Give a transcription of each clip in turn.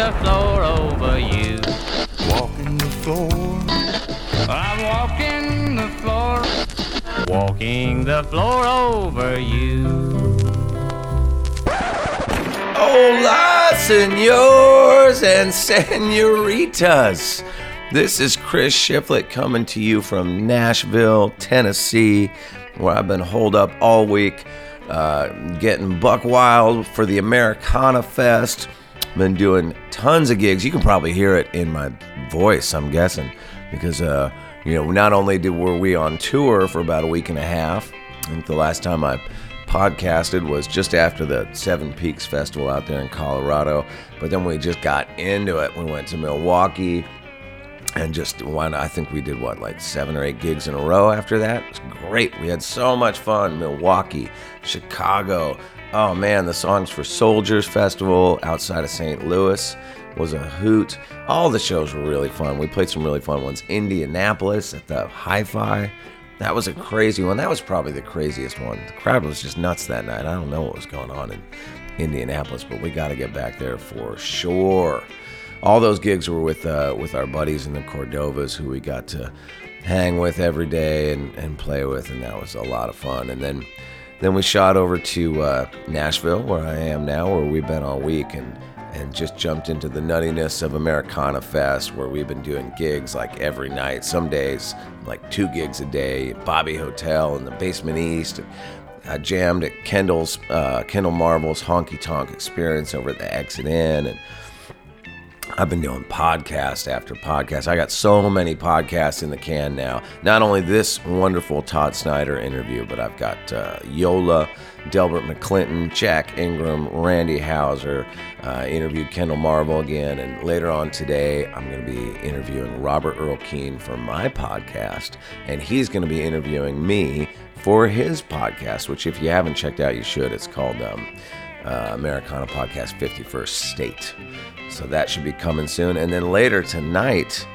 the floor over you. Walking the floor. I'm walking the floor. Walking the floor over you. Hola, senors and senoritas. This is Chris Shiflett coming to you from Nashville, Tennessee, where I've been holed up all week, getting buck wild for the Americana Fest. Been doing tons of gigs. You can probably hear it in my voice, I'm guessing, because not only were we on tour for about a week and a half. I think the last time I podcasted was just after the Seven Peaks Festival out there in Colorado, but then we just got into it. We went to Milwaukee and I think we did 7 or 8 gigs in a row after that. It was great. We had so much fun. Milwaukee, Chicago. Oh man, the Songs for Soldiers Festival outside of St. Louis was a hoot. All the shows were really fun. We played some really fun ones. Indianapolis at the Hi-Fi. That was a crazy one. That was probably the craziest one. The crowd was just nuts that night. I don't know what was going on in Indianapolis, but we got to get back there for sure. All those gigs were with our buddies in the Cordovas, who we got to hang with every day and play with, and that was a lot of fun. And then we shot over to Nashville, where I am now, where we've been all week, and just jumped into the nuttiness of Americana Fest, where we've been doing gigs like every night. Some days, 2 gigs a day, Bobby Hotel in the Basement East. I jammed at Kendall Marvel's Honky Tonk Experience over at the Exit Inn, and I've been doing podcast after podcast. I got so many podcasts in the can now. Not only this wonderful Todd Snyder interview, but I've got Yola, Delbert McClinton, Jack Ingram, Randy Houser, interviewed Kendall Marvel again, and later on today, I'm going to be interviewing Robert Earl Keen for my podcast, and he's going to be interviewing me for his podcast, which if you haven't checked out, you should. It's called Americana Podcast 51st State. So that should be coming soon. And then later tonight,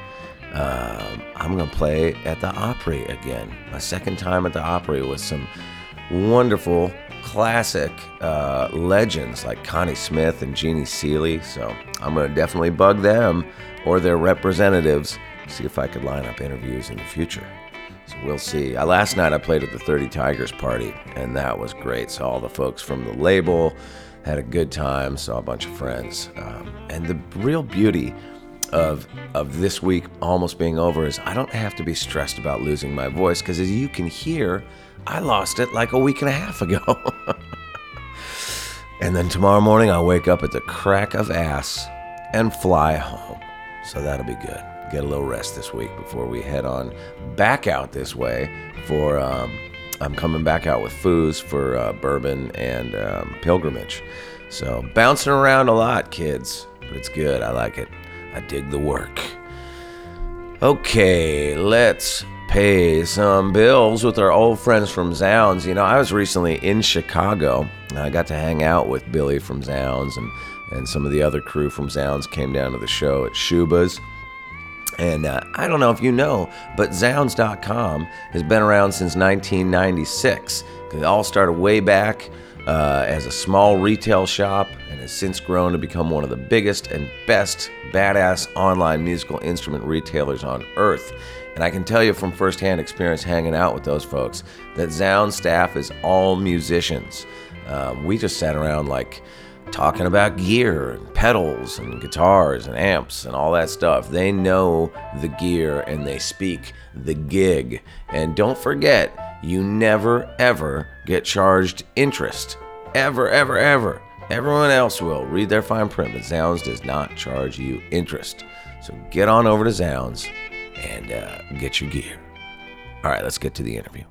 I'm going to play at the Opry again. My second time at the Opry with some wonderful classic legends like Connie Smith and Jeannie Seely. So I'm going to definitely bug them or their representatives, see if I could line up interviews in the future. So we'll see. Last night I played at the 30 Tigers party, and that was great. Saw all the folks from the label, had a good time, saw a bunch of friends. And the real beauty of this week almost being over is I don't have to be stressed about losing my voice, because as you can hear, I lost it a week and a half ago. And then tomorrow morning I'll wake up at the crack of ass and fly home. So that'll be good. Get a little rest this week before we head on back out this way for... I'm coming back out with Foos for Bourbon and Pilgrimage. So bouncing around a lot, kids, but it's good. I like it. I dig the work. Okay, let's pay some bills with our old friends from Zounds. I was recently in Chicago, and I got to hang out with Billy from Zounds, and some of the other crew from Zounds came down to the show at Shuba's. And I don't know if you know, but Zounds.com has been around since 1996. It all started way back as a small retail shop and has since grown to become one of the biggest and best badass online musical instrument retailers on earth. And I can tell you from firsthand experience hanging out with those folks that Zounds staff is all musicians. We just sat around talking about gear and pedals and guitars and amps and all that stuff. They know the gear and they speak the gig. And don't forget, you never ever get charged interest. Ever, ever, ever. Everyone else will. Read their fine print, but Zounds does not charge you interest. So get on over to Zounds and get your gear. All right, let's get to the interview.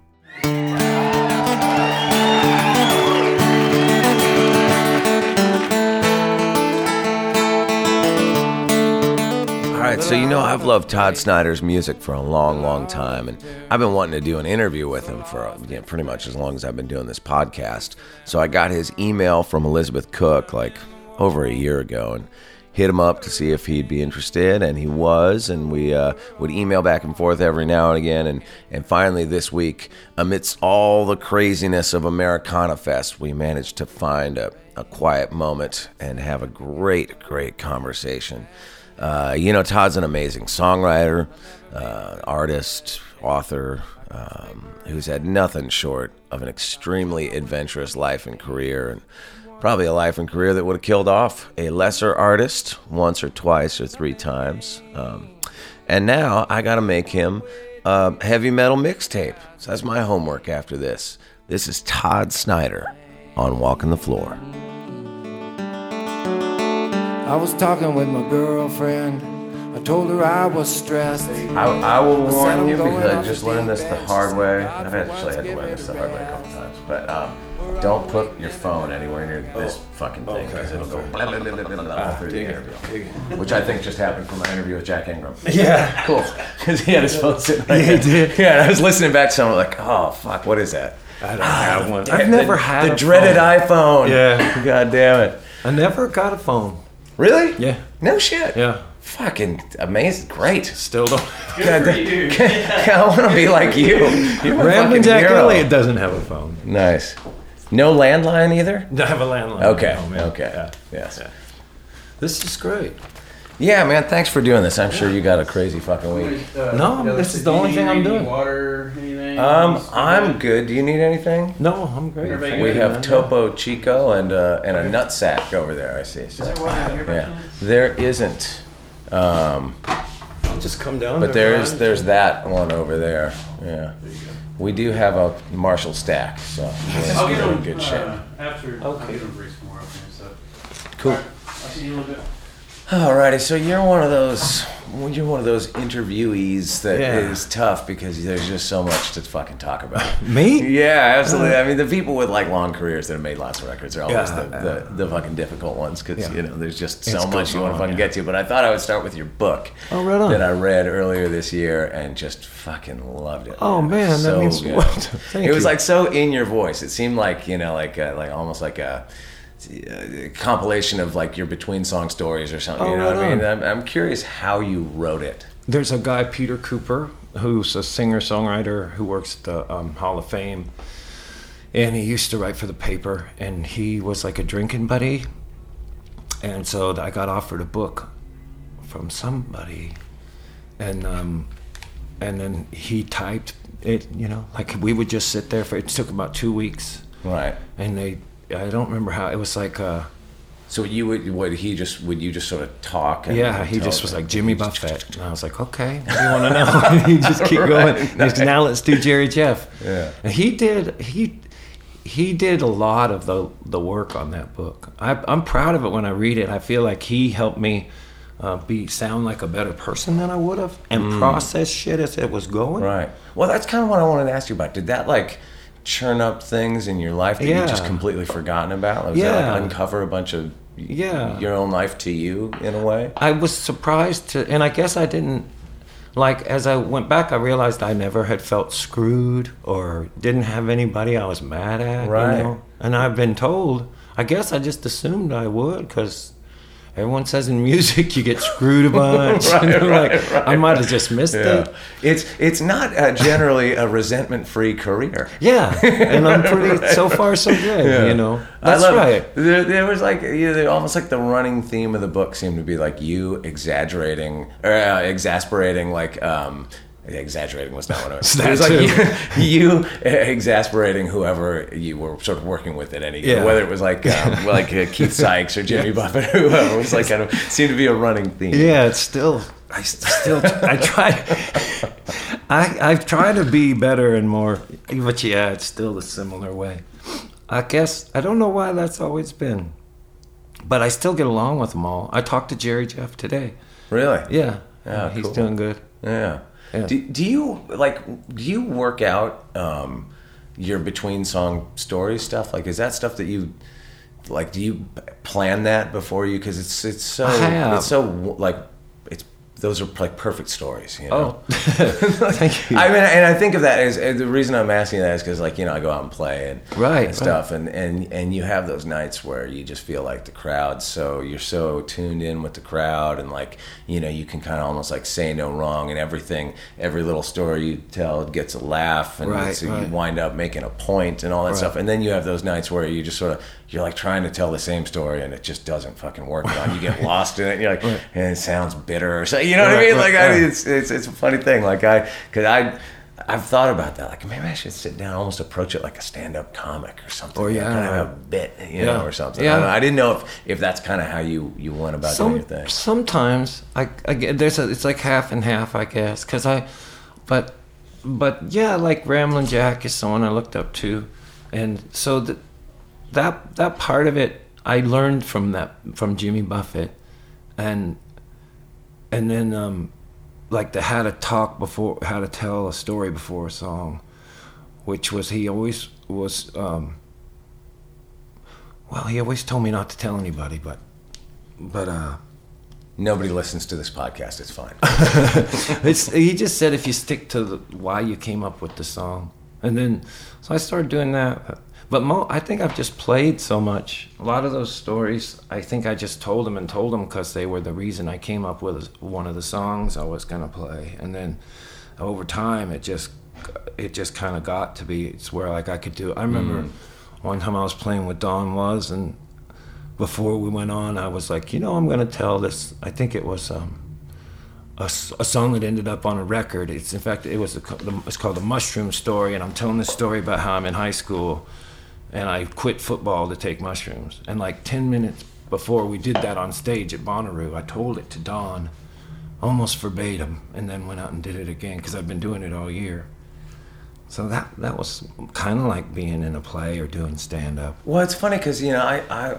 All right, so I've loved Todd Snyder's music for a long, long time, and I've been wanting to do an interview with him for pretty much as long as I've been doing this podcast. So I got his email from Elizabeth Cook over a year ago, and hit him up to see if he'd be interested, and he was, and we would email back and forth every now and again, and finally this week, amidst all the craziness of Americana Fest, we managed to find a quiet moment and have a great conversation. Todd's an amazing songwriter, artist, author, who's had nothing short of an extremely adventurous life and career, and probably a life and career that would have killed off a lesser artist once or twice or three times. And now I got to make him a heavy metal mixtape. So that's my homework after this. This is Todd Snider on Walking the Floor. I was talking with my girlfriend. I told her I was stressed. I will warn you, because I just learned this the hard way. I've actually had to learn this the hard way a couple times. But don't put your phone anywhere near this fucking thing, because it'll go blah, blah, blah, blah, blah, blah, through the interview. Which I think just happened from my interview with Jack Ingram. Yeah. Cool. Because he had his phone sitting right there. He did. Yeah, and I was listening back to something like, oh, fuck, what is that? I don't have one. I've never had the a dreaded phone. iPhone. Yeah. God damn it. I never got a phone. Really? Yeah. No shit. Yeah. Fucking amazing. Great. Still don't. God, I want to be like you. You're a Rambling fucking Jack hero. Elliott doesn't have a phone. Nice. No landline either? I have a landline. Okay. Oh, man. Okay. Yeah. Yes. Yeah. This is great. Yeah, man. Thanks for doing this. I'm sure you got a crazy fucking week. No, this is the only thing I'm doing. Water, anything? I'm good. Do you need anything? No, I'm great. Everybody We good, have man? Topo Chico and a nutsack over there. I see. So, Is there one out here by yeah, chance? there isn't. Just come down. But there, there's that one over there. Yeah. We do have a Marshall stack, so I'll we're get in them good shape. after. Okay. I'll get them bring some more up here. So. Cool. All right, I'll see you in a little bit. Alrighty, so you're one of those interviewees that Yeah. is tough because there's just so much to fucking talk about. Me? Yeah, absolutely. I mean, the people with like long careers that have made lots of records are always Yeah. the fucking difficult ones because Yeah. there's just so It much goes you want to on, fucking yeah. get to. But I thought I would start with your book Oh, right on. that I read earlier this year and just fucking loved it. Oh, man, that so means good. well, thank It was you. like so in your voice. It seemed like like almost like a compilation of like your between song stories or something. Oh, You know what I right mean? on. I'm curious how you wrote it. There's a guy, Peter Cooper, who's a singer-songwriter who works at the Hall of Fame. And he used to write for the paper, and he was like a drinking buddy. And so I got offered a book from somebody, and then he typed it, like we would just sit there it took about 2 weeks. Right. And I don't remember how, it was like, So would you just sort of talk? And yeah, he tell just was them? like Jimmy Buffett, and I was like, okay, what do you want to know? And he just keep going. Nice. Now let's do Jerry Jeff. Yeah. And he did a lot of the work on that book. I'm proud of it when I read it. I feel like he helped me sound like a better person than I would have, and process shit as it was going. Right. Well, that's kind of what I wanted to ask you about. Did that like churn up things in your life that you Yeah. just completely forgotten about? Was Yeah. that like uncover a bunch of Yeah. your own life to you in a way? I was surprised and I guess I didn't, like, as I went back, I realized I never had felt screwed or didn't have anybody I was mad at, Right. And I've been told, I guess I just assumed I would, because everyone says in music you get screwed a bunch. Right. I might have just missed it. It's not generally a resentment-free career. Yeah, and I'm so far so good, That's I love right. It. There was like almost like the running theme of the book seemed to be like you exaggerating or exasperating exaggerating was not what I was. That It was like too. you exasperating whoever you were sort of working with at any given, Yeah. whether it was like Keith Sykes or Jimmy Buffett or whoever. It was like kind of seemed to be a running theme. Yeah, it's still. I try. I've tried to be better and more, but yeah, it's still a similar way. I guess I don't know why that's always been, but I still get along with them all. I talked to Jerry Jeff today. Really? Yeah, Yeah, he's cool. doing good. Yeah. Yeah. Do you work out your between song story stuff? Like, is that stuff that you like? Do you plan that before you? Because it's so I have. it's so like it's those are like perfect stories, you know. Oh, thank you. I mean, and I think of that as the reason I'm asking that is because, like, you know, I go out and play and stuff, and you have those nights where you just feel like the crowd, so you're so tuned in with the crowd, and like, you know, you can kind of almost like say no wrong, and every little story you tell gets a laugh, and so you wind up making a point and all that stuff, and then you have those nights where you just sort of, you're like trying to tell the same story and it just doesn't fucking work out. You get lost in it, and you're like, and it sounds bitter or something. You know what I mean? Like, it's a funny thing. Like, I've thought about that. Like, maybe I should sit down, almost approach it like a stand-up comic or something. Or kind of have a bit, you know, or something. Yeah. I didn't know if that's kind of how you went about doing your thing. Sometimes I get it's like half and half, I guess. But yeah, like Ramblin' Jack is someone I looked up to, and so that part of it I learned from Jimmy Buffett, and then like the how to tell a story before a song, which was he always told me not to tell anybody, but nobody listens to this podcast, it's fine. He just said if you stick to why you came up with the song, and then so I started doing that. But I think I've just played so much. A lot of those stories, I think I just told them because they were the reason I came up with one of the songs I was gonna play. And then over time, it just kind of got to be, it's where like I could do it. I remember one time I was playing with Don Was, and before we went on, I was like, you know, I'm gonna tell this. I think it was a song that ended up on a record. It's called The Mushroom Story, and I'm telling this story about how I'm in high school. And I quit football to take mushrooms. And like 10 minutes before we did that on stage at Bonnaroo, I told it to Don, almost verbatim, and then went out and did it again because I've been doing it all year. So that was kind of like being in a play or doing stand-up. Well, it's funny because, you know,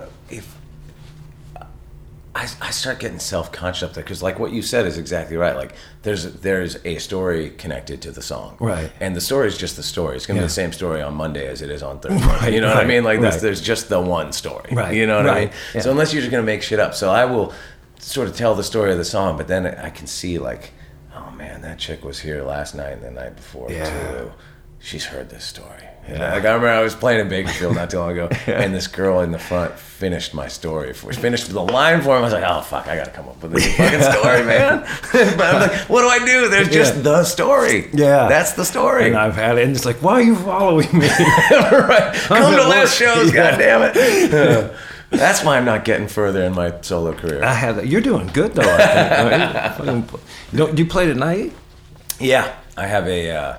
I start getting self-conscious up there because, like, what you said is exactly right. Like, there's a story connected to the song, right? And the story is just the story. It's gonna be the same story on Monday as it is on Thursday. Right, you know what I mean? Like, there's just the one story, right? You know what I mean? Yeah. So unless you're just gonna make shit up, so I will sort of tell the story of the song, but then I can see like, oh man, that chick was here last night and the night before too. She's heard this story. Yeah. Like, I remember I was playing in Bakersfield not too long ago, and this girl in the front finished my story. Finished the line for him. I was like, oh, fuck, I got to come up with this fucking story, man. But I'm like, what do I do? There's just the story. Yeah. That's the story. And I've had it, and it's like, why are you following me? Right. Come to less shows, goddammit. That's why I'm not getting further in my solo career. I have that. You're doing good, though, I think. Do you play tonight? Yeah. I have a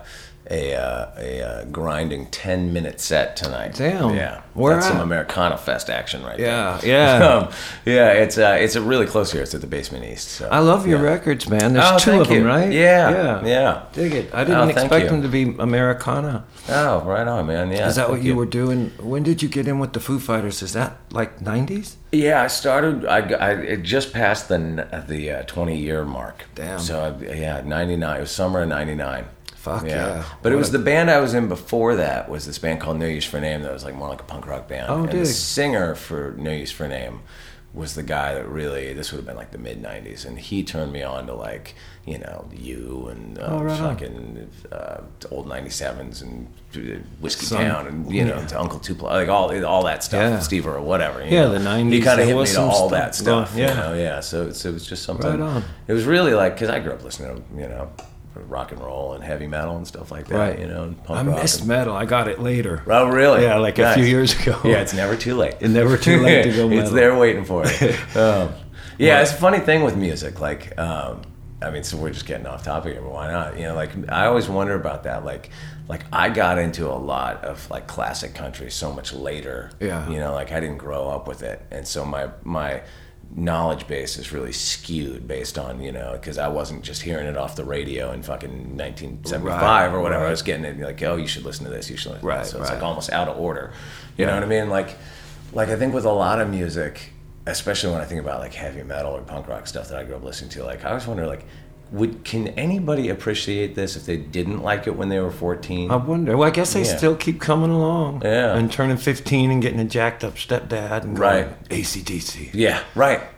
grinding 10-minute set tonight. Damn. Yeah. Where That's at? some Americana Fest action right there. Yeah. It's really close here. It's at the Basement East. So, I love your records, man. There's two of them, right? Yeah. Dig it. I didn't expect them to be Americana. Oh, right on, man. Yeah. Is that what you were doing? When did you get in with the Foo Fighters? Is that like 90s? Yeah, I started. It just passed the 20-year mark. Damn. So 99. It was summer of 99. Fuck yeah. But it was the band I was in before that was this band called No Use for a Name that was like more like a punk rock band. Oh, and the singer for No Use for a Name was the guy that really, this would have been like the mid-90s, and he turned me on to like, you know, You and fucking old 97s and Whiskey Town and, you know, to Uncle Tupelo, like all that stuff, Steve or whatever. You know? The 90s. He kind of hit me to all that stuff. Yeah. You know? Yeah. So it was just something. Right on. It was really like, because I grew up listening to, you know, rock and roll and heavy metal and stuff like that, right? You know, and punk rock. I missed metal. I got it later. Oh, really? Yeah, like a few years ago. Yeah, it's never too late. It's never too late to go metal. It's there waiting for you. Yeah, it's a funny thing with music. Like, I mean, so we're just getting off topic here, but why not? You know, like I always wonder about that. Like I got into a lot of like classic country so much later. Yeah. You know, like I didn't grow up with it, and so my knowledge base is really skewed based on, you know, because I wasn't just hearing it off the radio in fucking 1975 or whatever. I was getting it like, oh, you should listen to this, you should listen to this. So it's like almost out of order. You know what I mean? Like I think with a lot of music, especially when I think about like heavy metal or punk rock stuff that I grew up listening to, like I always wonder, like, can anybody appreciate this if they didn't like it when they were 14? I wonder. Well, I guess they still keep coming along. Yeah. And turning 15 and getting a jacked up stepdad and going AC/DC. Yeah, right.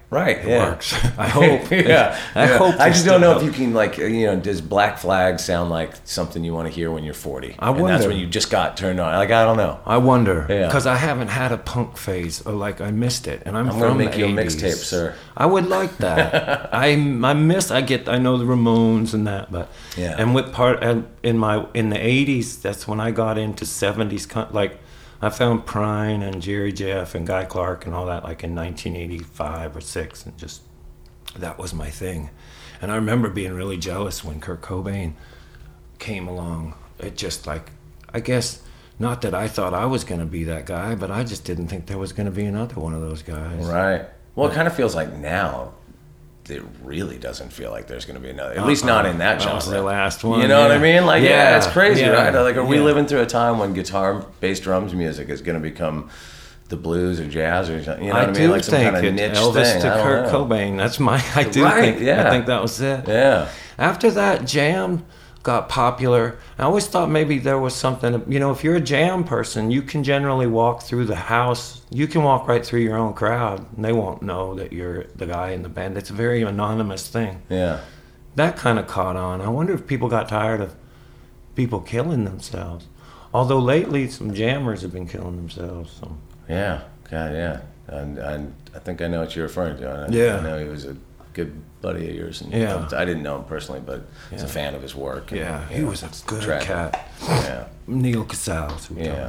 Right. It Yeah. works. I hope. Yeah. I hope. I they just still don't know help. if you can, like, does Black Flag sound like something you want to hear when you're 40? I And that's wonder. when you just got turned on. Like, I don't know. I wonder, Yeah. because I haven't had a punk phase, or like I missed it, and I'm gonna from make the you a 80s. mixtape, sir. I would like that. I know the Ramones and that, but Yeah. And with part in the 80s, that's when I got into 70s. Like I found Prine and Jerry Jeff and Guy Clark and all that, like in 1985 or 6, and just that was my thing. And I remember being really jealous when Kurt Cobain came along. It just like, I guess, not that I thought I was going to be that guy, but I just didn't think there was going to be another one of those guys. Right. Well, it kind of feels like now it really doesn't feel like there's going to be another. At least not in that That was genre. the last one. You know what I mean? Like, yeah, it's crazy, yeah, right? Like, are we yeah. living through a time when guitar, bass, drums music is going to become the blues or jazz or something? You know what I mean? do Like some think kind of it, niche Elvis thing. to I don't Kurt know. Cobain. That's my. I do Right, think. yeah. I think that was it. Yeah. After that, Jam got popular. I always thought maybe there was something. If you're a Jam person, you can generally walk through the house. You can walk right through your own crowd, and they won't know that you're the guy in the band. It's a very anonymous thing. Yeah. That kind of caught on. I wonder if people got tired of people killing themselves. Although lately, some jammers have been killing themselves. So. Yeah. God, yeah. And I think I know what you're referring to. Yeah. I know he was a good buddy of yours. And Yeah. I didn't know him personally, but I was a Yeah. fan of his work. And, Yeah, he was a good tragic. cat. Yeah. Neil Casals. Yeah.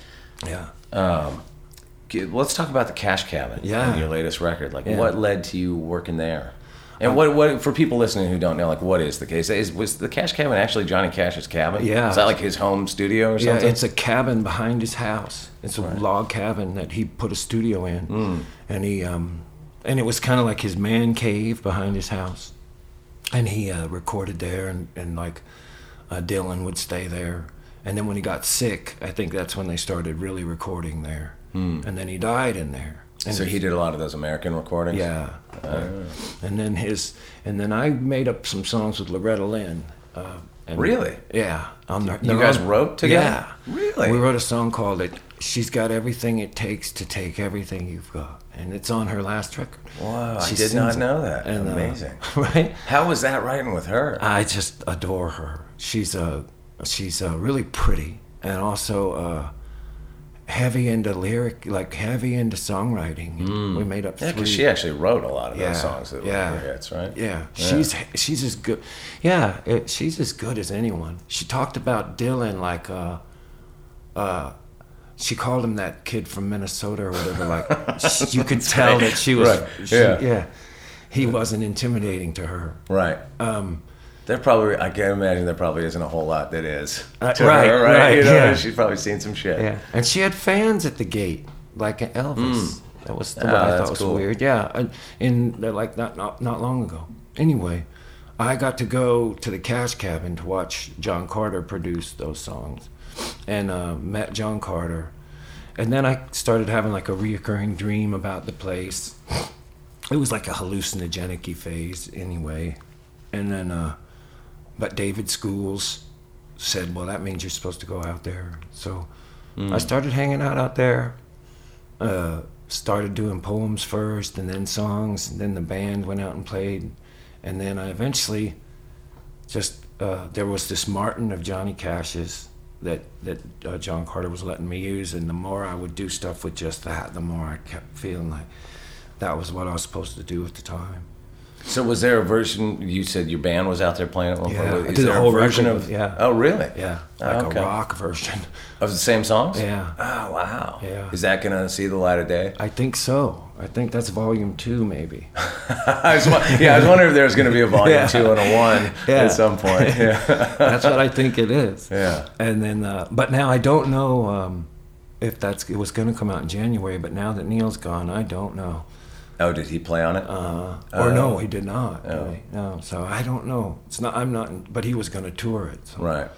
Yeah. Let's talk about the Cash Cabin. Yeah. Your latest record. Like, Yeah. what led to you working there? And what for people listening who don't know, like, what is the case? Was the Cash Cabin actually Johnny Cash's cabin? Yeah. Is that like his home studio or Yeah, something? it's a cabin behind his house. It's a log cabin that he put a studio in, and he and it was kind of like his man cave behind his house, and he recorded there, and like Dylan would stay there, and then when he got sick, I think that's when they started really recording there, and then he died in there. And so he did a lot of those American recordings? Yeah. And then I made up some songs with Loretta Lynn. And Really? Yeah. You guys wrote together? Yeah. Really? We wrote a song called She's Got Everything It Takes to Take Everything You've Got. And it's on her last record. Wow, She I did sings not it. know that. And, Amazing. Right? How was that writing with her? I just adore her. She's really pretty, and also heavy into heavy into songwriting. We made up Yeah, three. because she actually wrote a lot of Yeah, those songs that yeah. were hits, right? Yeah, she's as good. Yeah, she's as good as anyone. She talked about Dylan like she called him that kid from Minnesota or whatever. Like you could tell that she was. Right, yeah. He wasn't intimidating to her. Right. There probably, I can't imagine there probably isn't a whole lot that is to right, her, right? right, You know, yeah. she's probably seen some shit. Yeah, and she had fans at the gate, like Elvis. That was what I that's thought was cool. weird. Yeah, like not long ago. Anyway, I got to go to the Cash Cabin to watch John Carter produce those songs, and met John Carter, and then I started having like a reoccurring dream about the place. It was like a hallucinogenic-y phase, anyway, and then. But David Schools said, well, that means you're supposed to go out there. So I started hanging out there, started doing poems first and then songs, and then the band went out and played. And then I eventually just, there was this Martin of Johnny Cash's that John Carter was letting me use. And the more I would do stuff with just that, the more I kept feeling like that was what I was supposed to do at the time. So was there a version, you said your band was out there playing at one Yeah, point? I Is did there a a whole version record of, of- yeah. Oh, really? Yeah, Oh, like okay. a rock version. Of the same songs? Yeah. Oh, wow. Yeah. Is that going to see the light of day? I think so. I think that's volume 2, maybe. I was wondering if there was going to be a volume Yeah. 2 and a 1 Yeah. at some point. Yeah. That's what I think it is. Yeah. And then, but now I don't know if it was going to come out in January. But now that Neil's gone, I don't know. Oh, did he play on it? Or no, he did not. Oh. Really. No, so I don't know. It's not. I'm not. But he was going to tour it. So. Right.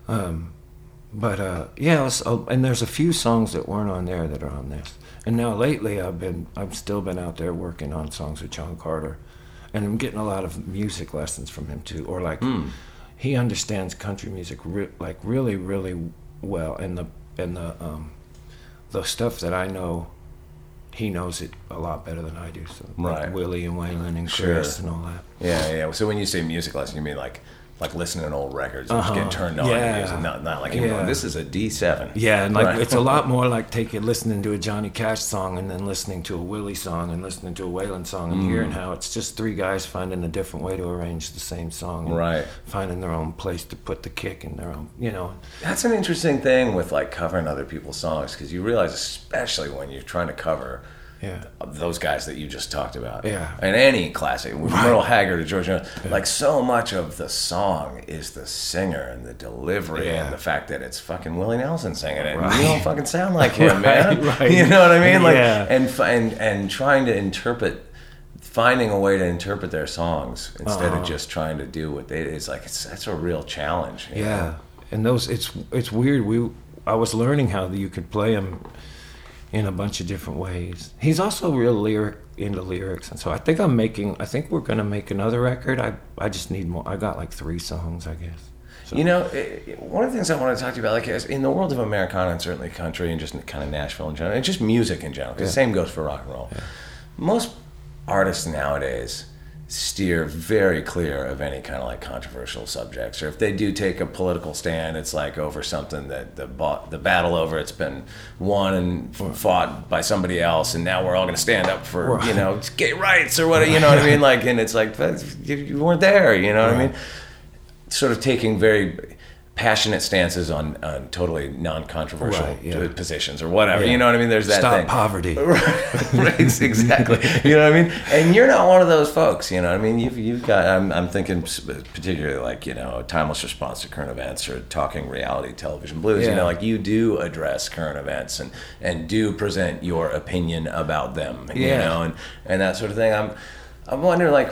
But yeah, and there's a few songs that weren't on there that are on this. And now lately, I've still been out there working on songs with John Carter, and I'm getting a lot of music lessons from him too. Or like, he understands country music really, really well, and the stuff that I know he knows it a lot better than I do. So Right. like Willie and Waylon and Sure. Chris and all that. Yeah. So when you say music lesson, you mean like listening to old records and just getting turned on Yeah. to music, not like, Yeah. this is a D7. Yeah, and like Right. it's a lot more like listening to a Johnny Cash song and then listening to a Willie song and listening to a Waylon song and hearing how it's just three guys finding a different way to arrange the same song. And Right. finding their own place to put the kick in their own, you know. That's an interesting thing with like covering other people's songs, because you realize, especially when you're trying to cover Yeah. those guys that you just talked about. Yeah. And any classic, from Merle Haggard to George Jones, like so much of the song is the singer and the delivery Yeah. and the fact that it's fucking Willie Nelson singing it. Right. And you don't fucking sound like him, man. Right. You know what I mean? Like, Yeah. and trying to finding a way to interpret their songs instead of just trying to do what they, it's like, that's a real challenge. you know? Yeah. And those, it's weird. I was learning how you could play them in a bunch of different ways. He's also real into lyrics, and so I think we're gonna make another record. I just need more. I got like 3 songs, I guess. So. You know, one of the things I want to talk to you about, like, is in the world of Americana and certainly country and just kind of Nashville in general, and just music in general, because the same goes for rock and roll. Yeah. Most artists nowadays steer very clear of any kind of like controversial subjects, or if they do take a political stand, it's like over something that the battle over it's been won and fought by somebody else, and now we're all going to stand up for gay rights or whatever, you know what I mean? Like, and it's like, you weren't there, you know what I mean? Sort of taking very passionate stances on totally non-controversial positions or whatever. You know what I mean? There's that Stop thing. poverty. Right, exactly. You know what I mean? And you're not one of those folks. You know what I mean? You've got. I'm thinking particularly like, timeless response to current events or talking reality television blues. Yeah. Like you do address current events and do present your opinion about them. Yeah. And that sort of thing. I'm wondering, like,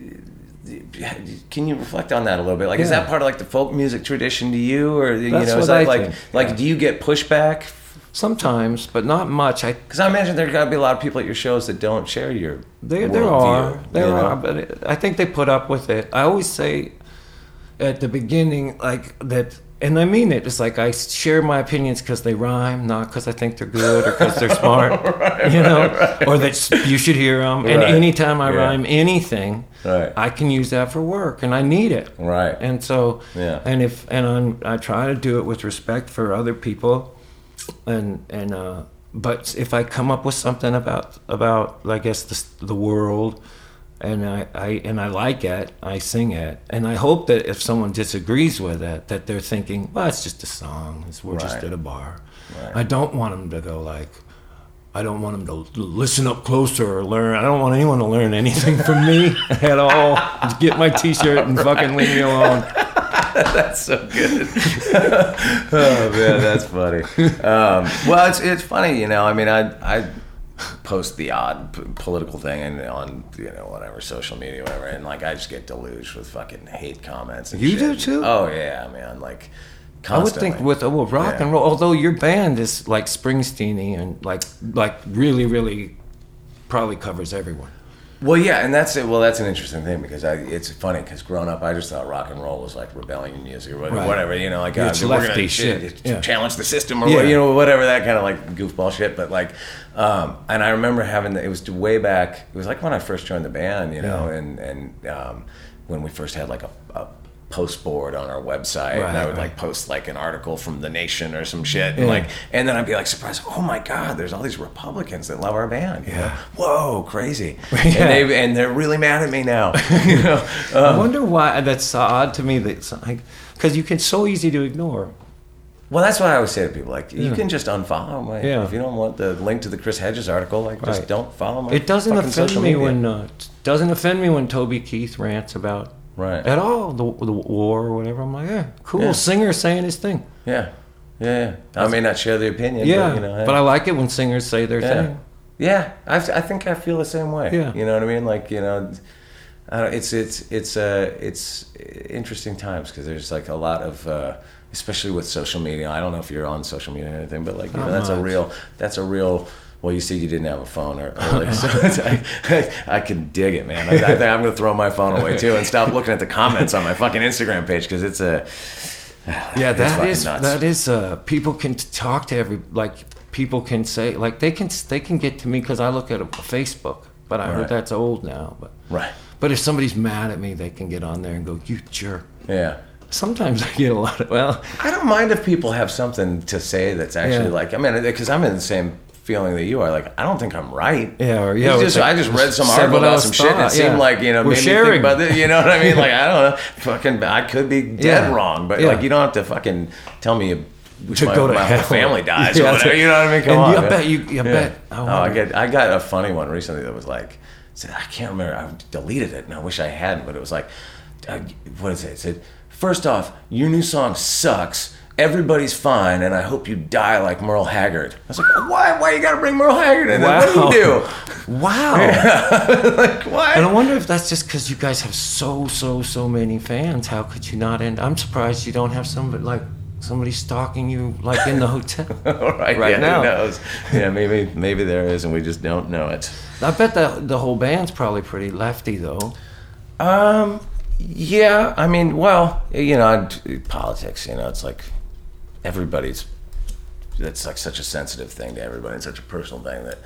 can you reflect on that a little bit? Like, is that part of like the folk music tradition to you, or That's is what that I like think. like do you get pushback? Sometimes, but not much. Because I imagine there's got to be a lot of people at your shows that don't share your There worldview, are, but I think they put up with it. I always say at the beginning, like that, and I mean it. It's like I share my opinions because they rhyme, not because I think they're good or because they're smart, or that you should hear them. And anytime I rhyme anything, I can use that for work, and I need it. Right. And so, I try to do it with respect for other people, but if I come up with something about I guess the world, and I like it, I sing it, and I hope that if someone disagrees with it, that they're thinking, well, it's just a song, we're just at a bar. Right. I don't want them to go like, I don't want them to listen up closer or learn. I don't want anyone to learn anything from me at all. Just get my T-shirt and fucking leave me alone. That's so good. Oh man, that's funny. Well, it's funny, I mean, I post the odd political thing and on whatever social media, whatever, and like I just get deluged with fucking hate comments. And you shit. do too? Oh yeah, man, like. Constantly. I would think with rock and roll, although your band is like Springsteen-y and like really, really probably covers everyone. Well, yeah, and that's it. Well, that's an interesting thing because it's funny because growing up, I just thought rock and roll was like rebellion music or whatever, like it's we're lefty gonna shit. challenge the system or whatever, that kind of like goofball shit. But like, and I remember having it was way back. It was like when I first joined the band, and when we first had like a post board on our website, and I would like post like an article from The Nation or some shit, and and then I'd be like surprised, oh my god, there's all these Republicans that love our band. Whoa, crazy. And they're really mad at me now. I wonder why. That's odd to me. That's like, because you can so easy to ignore. Well, that's what I always say to people. Like, you can just unfollow me. If you don't want the link to the Chris Hedges article, like, just don't follow me. It doesn't offend me when Toby Keith rants about at all the war or whatever. I'm like, cool, singer saying his thing. Yeah. I may not share the opinion. But I like it when singers say their thing. Yeah, I think I feel the same way. Yeah. You know what I mean? Like, it's interesting times because there's like a lot of, especially with social media. I don't know if you're on social media or anything, but like, that's a real. Well, you see, you didn't have a phone, so I can dig it, man. I think I'm going to throw my phone away too and stop looking at the comments on my fucking Instagram page because it's that is people can talk to people can say, like, they can get to me because I look at Facebook, but I Right. heard that's old now. Right. But if somebody's mad at me, they can get on there and go, "You jerk." Yeah. Sometimes I get a lot of, well, I don't mind if people have something to say that's actually Yeah. like, I mean, because I'm in the same feeling that you are. Like, I don't think I'm right. Yeah, or It's I just read some said article what I about was some shit and it thought, seemed yeah. like, We're made me think sharing. about this. You know what I mean? Like, I don't know. Fucking, I could be dead Yeah. wrong, but Yeah. like, you don't have to fucking tell me which To go to my hell. whole family dies Yeah, or whatever. You know what I mean? Come and on. I man. bet you Yeah. bet. I got a funny one recently that was like, I can't remember. I deleted it, and I wish I hadn't. But it was like, what is it? It said, "First off, your new song sucks. Everybody's fine, and I hope you die like Merle Haggard." I was like, "Why? Why you got to bring Merle Haggard in? Wow. What do you do?" Wow. Like, what? And I wonder if that's just because you guys have so many fans. How could you not end? I'm surprised you don't have somebody stalking you like in the hotel. right right yeah, now. Who knows? Yeah, maybe there is, and we just don't know it. I bet the whole band's probably pretty lefty though. Yeah, I mean, well, politics, it's like everybody's, it's like such a sensitive thing to everybody and such a personal thing that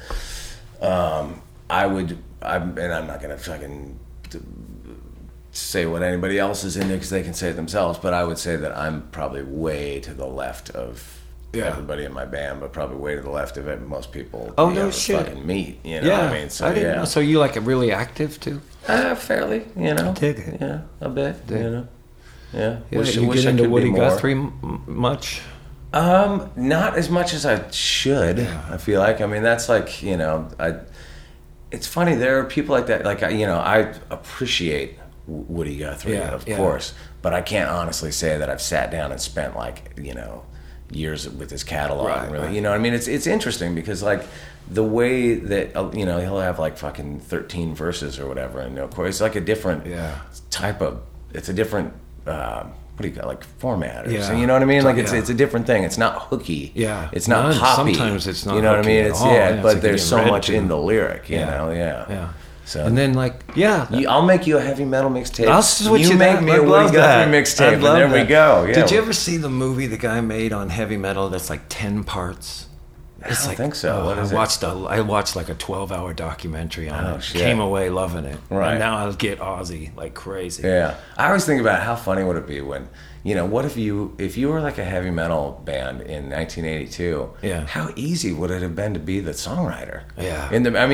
I'm not going to fucking say what anybody else is into because they can say it themselves, but I would say that I'm probably way to the left of everybody in my band, but probably way to the left of it. Most people Oh, you no ever shit. fucking meet, you know what I mean? So, I didn't know. So you like really active too? Fairly, Dig it. Yeah, a bit, Yeah. Yeah, Wish you I get into could be Woody more. Guthrie much? Not as much as I should. I feel like. I mean, that's like, it's funny. There are people like that. Like, I appreciate Woody Guthrie, Yeah, of yeah. course, but I can't honestly say that I've sat down and spent years with his catalog. Right, really, right. you know what I mean? It's interesting because like the way that he'll have like fucking 13 verses or whatever, and of course it's like a different type of. It's a different. What do you call like format? Or Yeah. so, you know what I mean? Like Yeah. it's a different thing. It's not hooky. Yeah. It's not None. poppy. Sometimes it's not You know what I hooky mean? at It's all. Yeah, it's but like there's so getting much read in to. the lyric. You Yeah. know? Yeah. Yeah. So And then I'll make you a heavy metal mixtape. I'll switch you you make that. me I'd a Woody love that. Guthrie mixtape, I'd and love there we that. go. Yeah. Did you ever see the movie the guy made on heavy metal that's like 10 parts? I don't think so. What is it? I watched like a 12-hour documentary on it. shit. Came away loving it. Right. And now I'll get Ozzy like crazy. Yeah, I always think about how funny would it be when, what if you were like a heavy metal band in 1982? Yeah. How easy would it have been to be the songwriter? Yeah.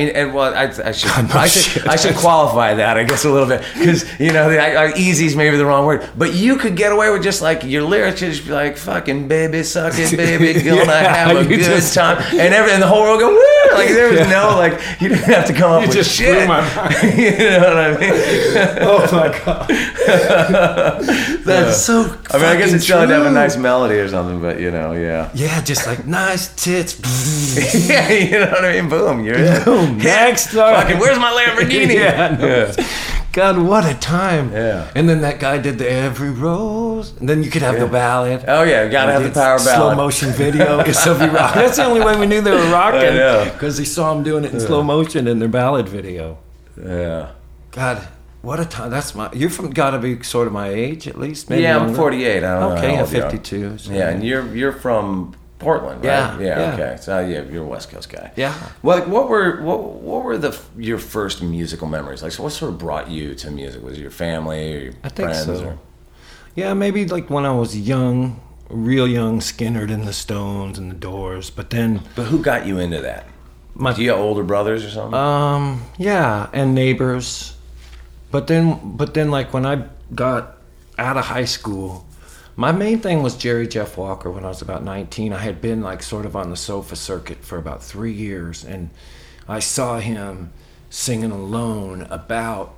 I should qualify that, I guess, a little bit because easy is maybe the wrong word, but you could get away with just like your lyrics should just be like fucking baby suck it baby gonna have a you good just- time and the whole world go woo like there was no like you didn't have to come up with just shit. blew my mind. You know what I mean? Oh my god. That's so I mean, I guess it's still had to have a true. nice melody or something, but yeah. Yeah, just like nice tits. Yeah, you know what I mean? Boom, you're in. Boom. Next. Fucking, where's my Lamborghini? Yeah, no. God, what a time. Yeah. And then that guy did the Every Rose. And then you could have the ballad. Oh yeah, gotta have the power Slow ballad. motion video because Sylvie Rock. That's the only way we knew they were rocking. I know. Because he saw them doing it in slow motion in their ballad video. Yeah. God, what a time. You're gotta be sort of my age at least. Maybe Yeah, I'm younger. 48. I don't know. Okay, how I'm old you are. 52. So. Yeah, and you're from Portland, right? Yeah, yeah. Okay. So you're a West Coast guy. Yeah. Well, like, what were your first musical memories? Like, so what sort of brought you to music? Was it your family or your I think friends? so. Or? Yeah, maybe like when I was young, real young, Skinner and the Stones and the Doors. But then, But who got you into that? Do you have older brothers or something? yeah, and neighbors. But then, like when I got out of high school, my main thing was Jerry Jeff Walker. When I was about 19, I had been like sort of on the sofa circuit for about 3 years, and I saw him singing alone about.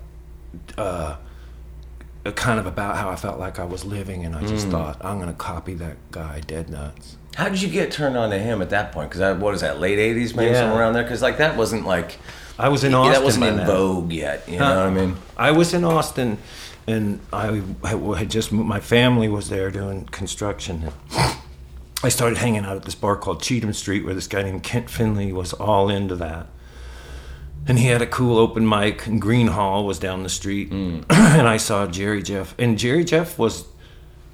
Kind of about how I felt like I was living, and I just thought, I'm gonna copy that guy, Dead Nuts. How did you get turned on to him at that point? Because what is that, late 80s, maybe Yeah. somewhere around there? Because like that wasn't like I was in Austin. that wasn't by in then. vogue yet. You know what I mean? I was in Austin, and I had just my family was there doing construction. And I started hanging out at this bar called Cheatham Street, where this guy named Kent Finley was all into that. And he had a cool open mic, and Green Hall was down the street. And I saw Jerry Jeff. And Jerry Jeff was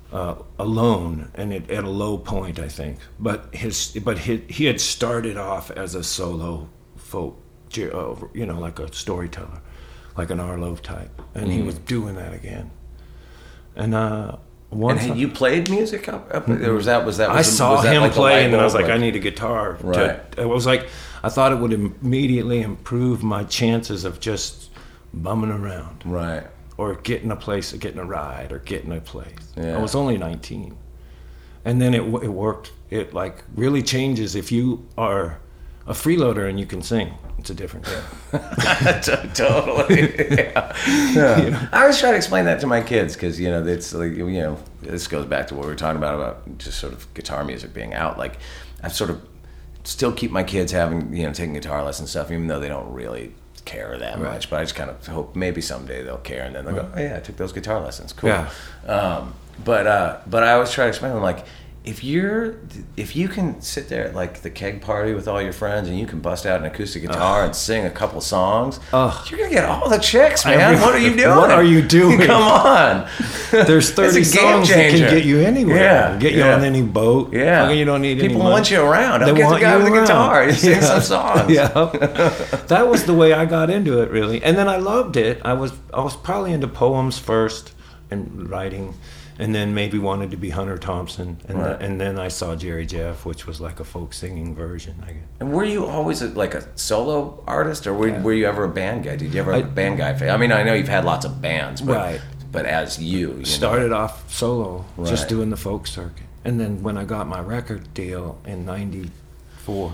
alone, and at a low point, I think. But he had started off as a solo folk, like a storyteller, like an Arlo type, and he was doing that again. And once And had you played music up there? Was that I saw him like play, and then I was light like, bulb, I need a guitar. Right. It was like, I thought it would immediately improve my chances of just bumming around. Right. Or getting a ride, or getting a place. Yeah. I was only 19. And then it worked. It like really changes if you are a freeloader and you can sing. It's a different game. Totally. Yeah. I always try to explain that to my kids because it's like this goes back to what we were talking about just sort of guitar music being out. Like I sort of still keep my kids having taking guitar lessons and stuff, even though they don't really care that much. But I just kind of hope maybe someday they'll care, and then they'll go, oh yeah, I took those guitar lessons. Cool. Yeah. But I always try to explain to them, like, if you can sit there at like the keg party with all your friends and you can bust out an acoustic guitar and sing a couple songs, you're gonna get all the chicks, man. What are you doing? What are you doing? Come on. There's 30 songs that can get you anywhere. Yeah, get you on any boat. Yeah. You don't need people any want you around. They I'll get want the guy you with the around. guitar. You sing some songs. Yeah. That was the way I got into it, really. And then I loved it. I was probably into poems first and writing, and then maybe wanted to be Hunter Thompson, and then I saw Jerry Jeff, which was like a folk singing version, I guess. And were you always like a solo artist, or were you ever a band guy? Did you ever have a band guy phase? I mean, I know you've had lots of bands, but as you started off solo, just Right. doing the folk circuit, and then when I got my record deal in '94,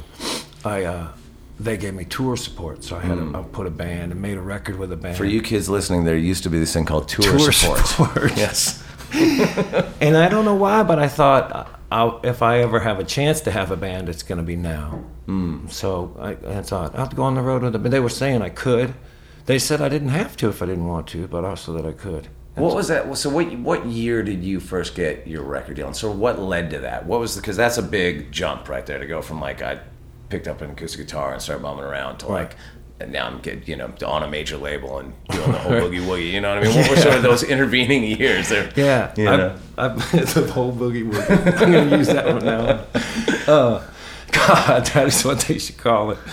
they gave me tour support, so I put a band and made a record with a band. For you kids listening, there used to be this thing called tour support. Yes. And I don't know why, but I thought if I ever have a chance to have a band, it's going to be now. So I thought I'll go on the road with them. But they were saying I could. They said I didn't have to if I didn't want to, but also that I could. What was that? So what year did you first get your record deal? And so what led to that? Because that's a big jump right there to go from like I picked up an acoustic guitar and started bumming around to like. And now I'm getting, on a major label and doing the whole boogie woogie. You know what I mean? What were sort of those intervening years there? Yeah, it's the whole boogie woogie. I'm going to use that one now. God, that is what they should call it.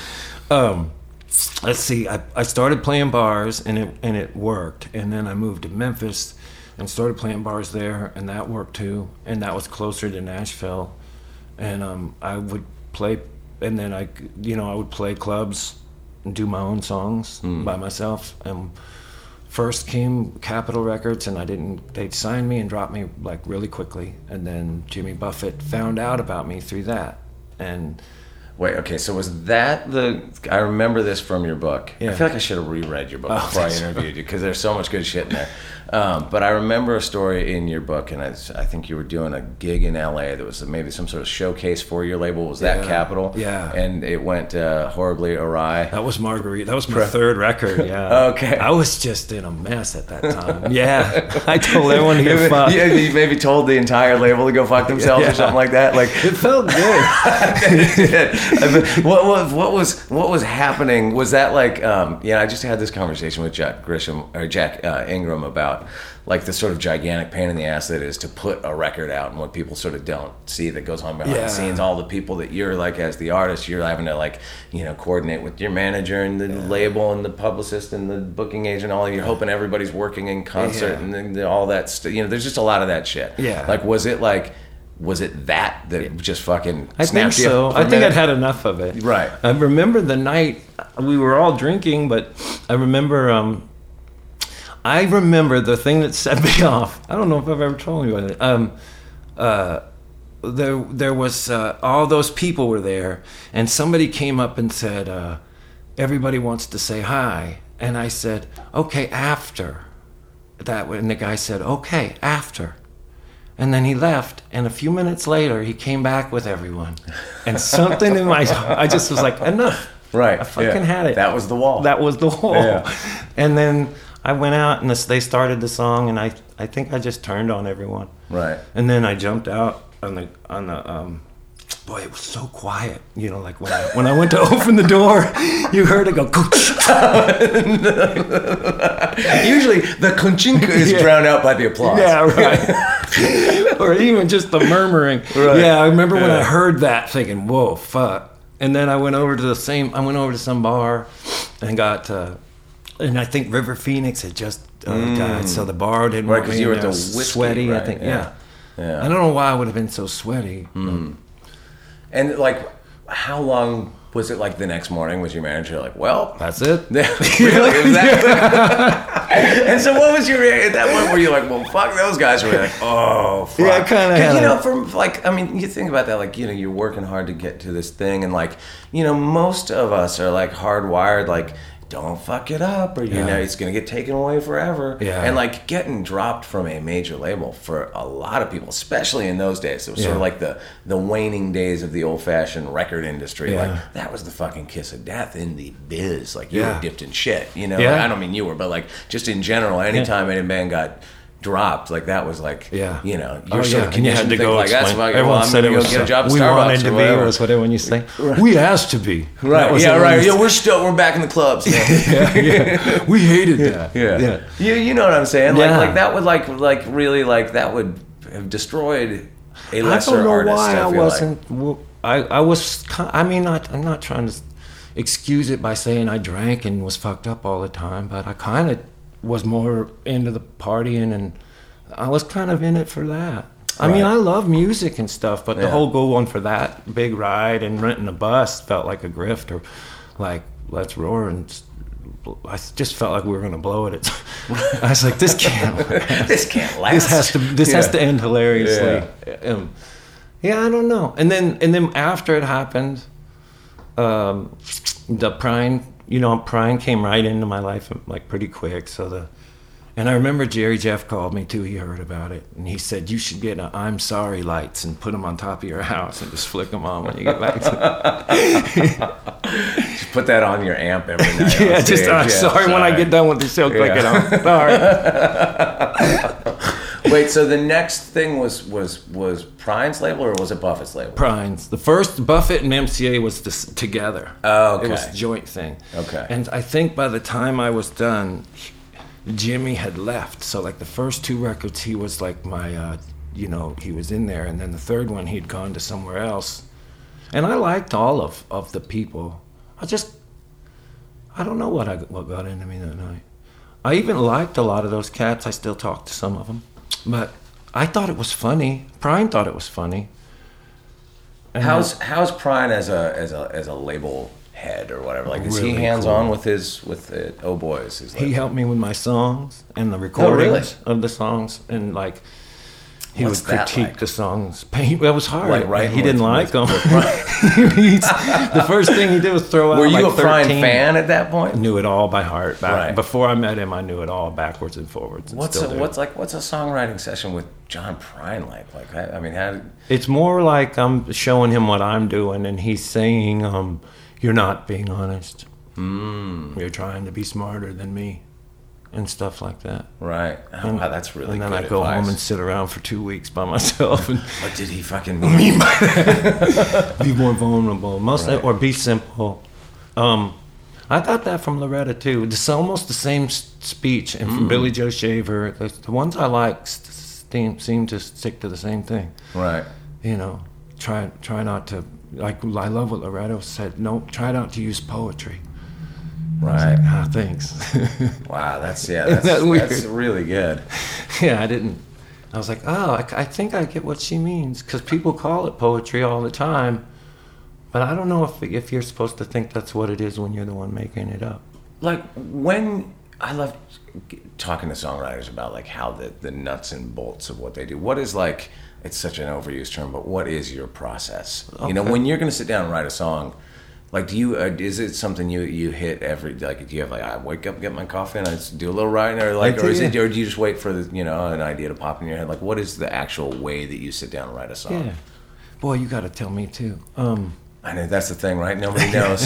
Let's see. I started playing bars and it worked, and then I moved to Memphis and started playing bars there, and that worked too. And that was closer to Nashville, and I would play, and then I would play clubs and do my own songs by myself. And first came Capitol Records, and they signed me and dropped me like really quickly. And then Jimmy Buffett found out about me through that. And wait, okay, so was that I remember this from your book. Yeah. I feel like I should have reread your book before I interviewed you, because there's so much good shit in there. But I remember a story in your book, and I think you were doing a gig in LA. There was maybe some sort of showcase for your label. Was that Capitol? Yeah. And it went horribly awry. that was Marguerite. That was my third record, yeah. Okay. I was just in a mess at that time. Yeah. I told everyone to get fucked. Yeah, you maybe told the entire label to go fuck themselves or something like that. Like It felt good. what was happening? Was that like I just had this conversation with Jack Ingram about like the sort of gigantic pain in the ass that is to put a record out, and what people sort of don't see that goes on behind the scenes. All the people that you're like, as the artist, you're having to like coordinate with your manager and the label and the publicist and the booking agent. You're hoping everybody's working in concert and then all that stuff. There's just a lot of that shit. Yeah. Like was it that just fucking I think snapped you so. for a I think minute? I'd had enough of it. Right. I remember the night we were all drinking, but I remember the thing that set me off. I don't know if I've ever told you about it. There was all those people were there, and somebody came up and said, "Everybody wants to say hi," and I said, "Okay, after that." And the guy said, "Okay, after." And then he left, and a few minutes later, he came back with everyone. And something in I just was like, enough. Right. I fucking had it. That was the wall. That was the wall. Yeah. And then I went out, and they started the song, and I think I just turned on everyone. Right. And then I jumped out on the boy, it was so quiet. Like when I went to open the door, you heard it go. Usually the kunchinka is drowned out by the applause. Yeah, right. or even just the murmuring. Right. Yeah, I remember when Yeah. I heard that, thinking, "Whoa, fuck!" And then I went over to some bar, and got, and I think River Phoenix had just died, so the bar didn't Right, want 'cause me you were in at there. the I was whiskey, sweaty. I right, think, yeah. Yeah. I don't know why I would have been so sweaty. And like, how long was it? Like the next morning, was your manager like, "Well, That's it. really?" Was that- and so, what was your reaction at that point? Were you like, "Well, fuck those guys"? Were you like, "Oh, fuck"? Yeah, I kinda 'Cause, had you know, a- from like, I mean, you think about that, like, you know, you're working hard to get to this thing, and like, you know, most of us are like hardwired, like, don't fuck it up, or you Yeah. know, it's gonna get taken away forever. Yeah. And like getting dropped from a major label for a lot of people, especially in those days, it was sort of Yeah. like the waning days of the old fashioned record industry. Yeah. Like that was the fucking kiss of death in the biz. Like you Yeah. were dipped in shit, you know. Yeah. I don't mean you were, but like just in general, anytime any band got dropped, like that was like, Yeah. you know, you're sort of and you conditioned had to to think go like that's explain. fucking, Everyone well, I'm said gonna it go was get a job at we Starbucks wanted to or be, whatever. or was what everyone used to say. We asked to be. That Right, was yeah, the right. one- Yeah, we're back in the clubs. Yeah. yeah. We hated that. Yeah. You know what I'm saying? Yeah. Like that would like really like that would have destroyed a I lesser don't know artist. why I feel wasn't. I was. I mean, I'm not trying to excuse it by saying I drank and was fucked up all the time, but I kind of was more into the partying, and I was kind of in it for that. I mean, Right. I love music and stuff, but the Yeah. whole going for that big ride and renting a bus felt like a grift, or like let's roar and. I just felt like we were gonna blow it. I was like, this can't. This can't last. This has to end hilariously. Yeah, I don't know. And then after it happened, the Prine came right into my life like pretty quick. And I remember Jerry Jeff called me too. He heard about it, and he said you should get I'm sorry lights and put them on top of your house and just flick them on when you get back to. Just put that on your amp every night. Yeah, on just stage. I'm sorry when I get done with the show. Click it on. Sorry. Wait, so the next thing was Prine's label or was it Buffett's label? Prine's. The first Buffett and MCA was together. Oh, okay. It was a joint thing. Okay. And I think by the time I was done, Jimmy had left. So like the first two records, he was like my, he was in there. And then the third one, he'd gone to somewhere else. And I liked all of the people. I don't know what got into me that night. I even liked a lot of those cats. I still talk to some of them. But I thought it was funny. Prine thought it was funny. And How's Prine as a label head or whatever? Like, is he Really hands on cool. with it? Oh boys, his he label? helped me with my songs and the recordings really? of the songs, and like he What's would that critique like? the songs. It was hard. Like writing he didn't with- like them. with The first thing he did was throw out. Were you like a Prine 13. fan at that point? Knew it all by heart. Right. Before I met him, I knew it all backwards and forwards. And What's still a, do. what's a songwriting session with John Prine like? Like, I mean, how? It's more like I'm showing him what I'm doing, and he's saying, "You're not being honest. You're trying to be smarter than me," and stuff like that. Right. Oh, wow, that's really And then good I go advice. home and sit around for 2 weeks by myself and What did he fucking mean by that? be more vulnerable, or be simple. I got that from Loretta too. It's almost the same speech, and from Billy Joe Shaver. The ones I like seem to stick to the same thing. Right. You know, try not to. Like, I love what Loretta said. No, try not to use poetry. Right. Ah, thanks. Wow, that's Isn't that weird? that's really good. Yeah, I didn't. I was like, oh, I think I get what she means, because people call it poetry all the time, but I don't know if you're supposed to think that's what it is when you're the one making it up. Like when I love talking to songwriters about like how the nuts and bolts of what they do. What is like? It's such an overused term, but what is your process? You know, Okay. when you're going to sit down and write a song. Like, do you? Is it something you hit every? Like, do you have like I wake up, get my coffee, and I just do a little writing, or like, or is it, or do you just wait for an idea to pop in your head? Like, what is the actual way that you sit down and write a song? Yeah. Boy, you got to tell me too. I know that's the thing, right? Nobody knows.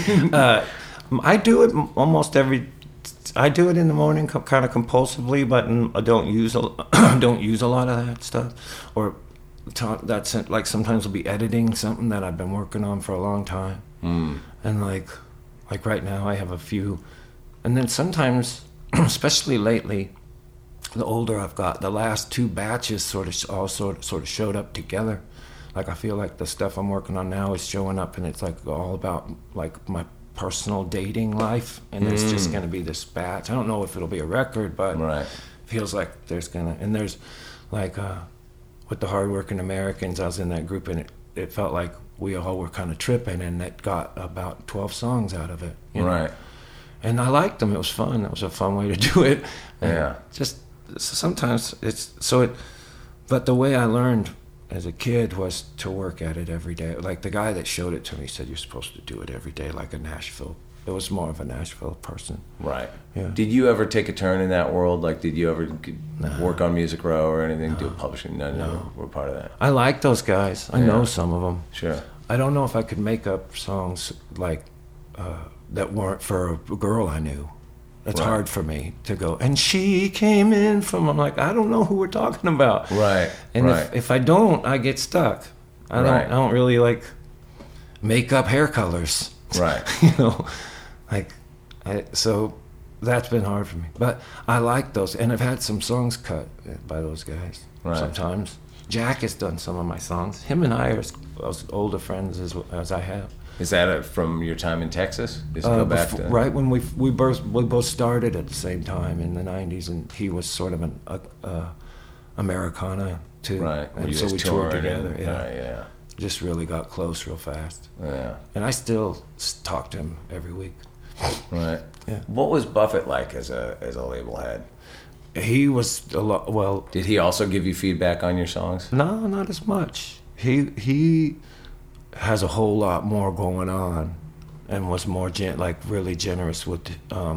I do it almost I do it in the morning, kind of compulsively, but I don't use don't use a lot of that stuff, or that's like sometimes I'll be editing something that I've been working on for a long time. And like right now I have a few, and then sometimes, especially lately, the older I've got, the last two batches sort of showed up together. Like I feel like the stuff I'm working on now is showing up, and it's like all about like my personal dating life, and it's just gonna be this batch. I don't know if it'll be a record, but Right. feels like there's like with the Hardworking Americans, I was in that group, and it felt like we all were kind of tripping, and it got about 12 songs out of it. You know? Right. And I liked them. It was fun. It was a fun way to do it. And Yeah. just sometimes but the way I learned as a kid was to work at it every day. Like the guy that showed it to me said, you're supposed to do it every day, like a Nashville. It was more of a Nashville person. Right. Yeah. Did you ever take a turn in that world? Like, did you ever work on Music Row or anything? Do publishing? No. We're part of that. I like those guys. I know some of them. Sure. I don't know if I could make up songs like that weren't for a girl I knew. It's Right. hard for me to go, and she came in from, I'm like, I don't know who we're talking about. Right. And right. if I don't, I get stuck. Right. I don't really like make up hair colors. Right. You know, so that's been hard for me. But I like those, and I've had some songs cut by those guys Right. sometimes. Jack has done some of my songs. Him and I are as older friends as I have. Is that from your time in Texas? Just go back to Right when we both started at the same time in the '90s, and he was sort of an Americana too. Right. Were And you so guys we toured touring together. and- Yeah. Right, yeah. Just really got close real fast. Yeah. And I still talk to him every week. Right. Yeah. What was Buffett like as a label head? He was a lot. Well, Did he also give you feedback on your songs? no, not as much. He has a whole lot more going on, and was more really generous with.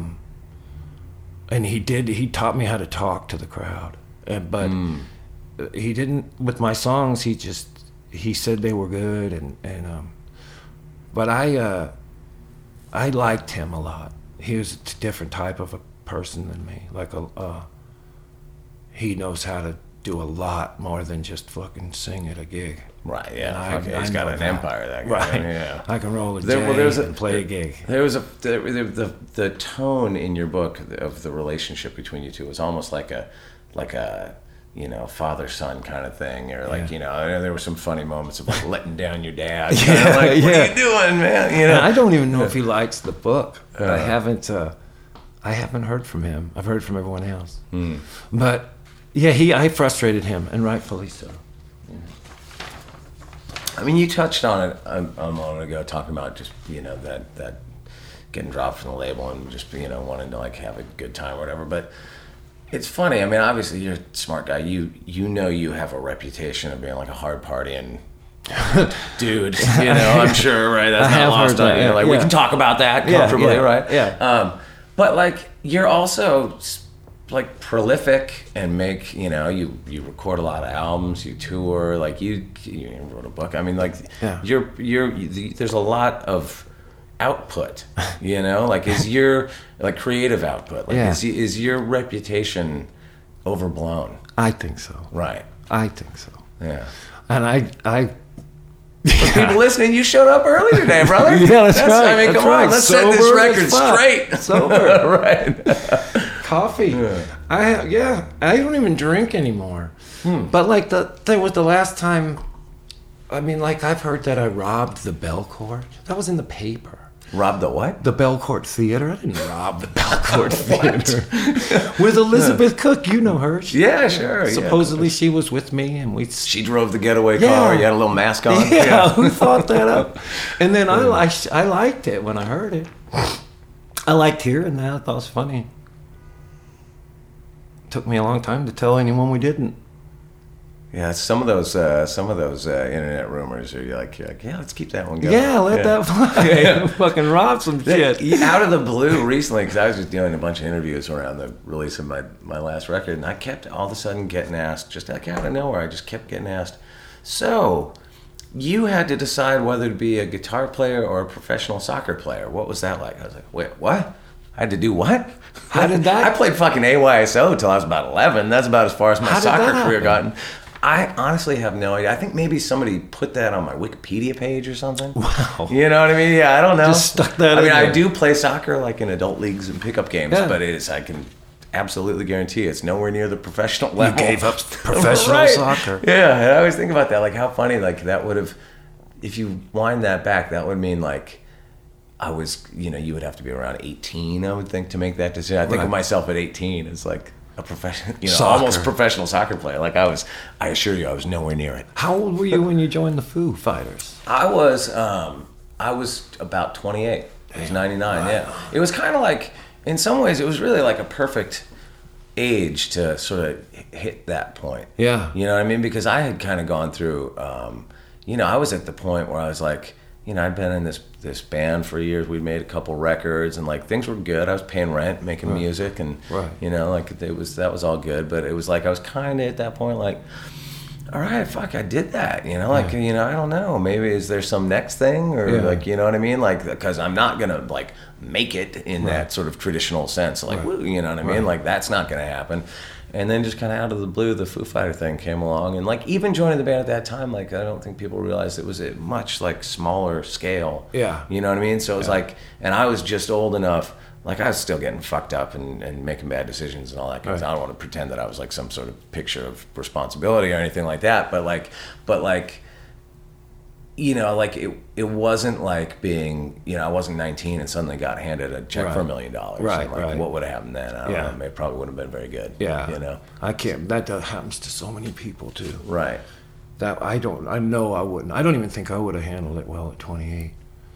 And he taught me how to talk to the crowd, but he didn't with my songs. He said they were good, but I liked him a lot. He was a different type of a person than me. Like he knows how to do a lot more than just fucking sing at a gig. Right. Yeah. And Okay. He's got know an that. empire. That guy. Right. Yeah. I can roll a J There's and play a gig. There was the tone in your book of the relationship between you two was almost like a father son kind of thing, or like there were some funny moments of like letting down your dad. Yeah, Like, what yeah. are you doing, man? You And know. I don't even know if he likes the book. I haven't heard from him. I've heard from everyone else. But yeah, I frustrated him, and rightfully so. I mean, you touched on it a moment ago, talking about just that getting dropped from the label and just wanting to like have a good time or whatever. But it's funny. I mean, obviously you're a smart guy. You have a reputation of being like a hard partying dude. I'm sure, right? That's I not have lost heard on that, you. Like we yeah. can talk about that Yeah, comfortably, yeah, right? yeah. But like you're also like prolific and make you record a lot of albums, you tour, like you wrote a book. I mean, like Yeah. there's a lot of output, like is your like creative output, like Yeah. is your reputation overblown? I think so. Right. I think so. Yeah. And I For people listening, you showed up early today, brother. Yeah, that's right. I mean, That's come right. on, let's set this Sober record as fuck. straight. Sober. Right. coffee. I don't even drink anymore. But like that was the last time. I mean, like I've heard that I robbed the Belcourt. That was in the paper. Rob the what? The Belcourt Theater. I didn't rob the Belcourt Theater. With Elizabeth Cook, you know her. Yeah, sure. Supposedly she was with me, and She drove the getaway Yeah. car. You had a little mask on. Yeah, who thought that up? And then I liked it when I heard it. I liked hearing that. I thought it was funny. Took me a long time to tell anyone we didn't. Yeah, some of those internet rumors are you're like, yeah, let's keep that one going. Yeah, let that fly. Fucking rob some shit. Out of the blue recently, because I was just doing a bunch of interviews around the release of my last record, and I kept all of a sudden getting asked, just like out of nowhere, I just kept getting asked, so you had to decide whether to be a guitar player or a professional soccer player. What was that like? I was like, wait, what? I had to do what? How did that? I played fucking AYSO till I was about 11. That's about as far as my How did soccer that career happen? gotten. I honestly have no idea. I think maybe somebody put that on my Wikipedia page or something. Wow. You know what I mean? Yeah, I don't know. Just stuck that I in mean, I there. do play soccer like in adult leagues and pickup games, Yeah. but absolutely guarantee it's nowhere near the professional level. gave up professional Right. soccer. Yeah, and I always think about that, like how funny, like that would have, if you wind that back, that would mean like I was, you would have to be around 18, I would think, to make that decision. I think of myself at 18 as like a professional, almost professional soccer player. Like I assure you, I was nowhere near it. How old were you when you joined the Foo Fighters? I was about 28. It was 99, yeah. It was kind of like, in some ways, it was really like a perfect age to sort of hit that point. Yeah. You know what I mean? Because I had kind of gone through, I was at the point where I was like, I'd been in this band for years. We'd made a couple records, and like things were good. I was paying rent, making music, and that was all good. But it was like I was kind of at that point, like, all right, fuck, I did that. I don't know. Maybe is there some next thing, or like, you know what I mean? Like, because I'm not gonna like make it in that sort of traditional sense. Like, woo, you know what I mean? Like, that's not gonna happen. And then just kind of out of the blue, the Foo Fighter thing came along. And like even joining the band at that time, like I don't think people realized it was at much like smaller scale. Yeah. You know what I mean? So it was like, and I was just old enough, like I was still getting fucked up and making bad decisions and all that kind of stuff. I don't want to pretend that I was like some sort of picture of responsibility or anything like that. But like, like it wasn't like being, I wasn't 19 and suddenly got handed a check for $1 million. Right, and like, what would have happened then? I don't know. It probably wouldn't have been very good. Yeah. I can't. That happens to so many people too. Right. That I know I wouldn't. I don't even think I would have handled it well at 28.